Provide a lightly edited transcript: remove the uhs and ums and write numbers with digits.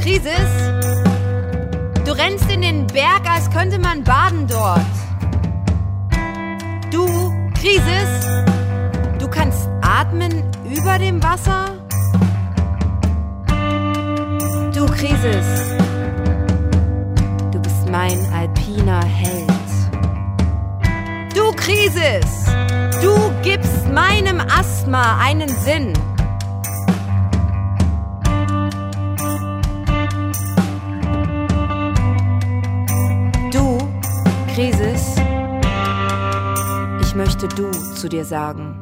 Krisis, du rennst in den Berg, als könnte man baden dort. Du, Krisis, du kannst atmen über dem Wasser. Du, Krisis, du bist mein alpiner Held. Du, Krisis, du gibst meinem Asthma einen Sinn. Du, Krisis, ich möchte du zu dir sagen.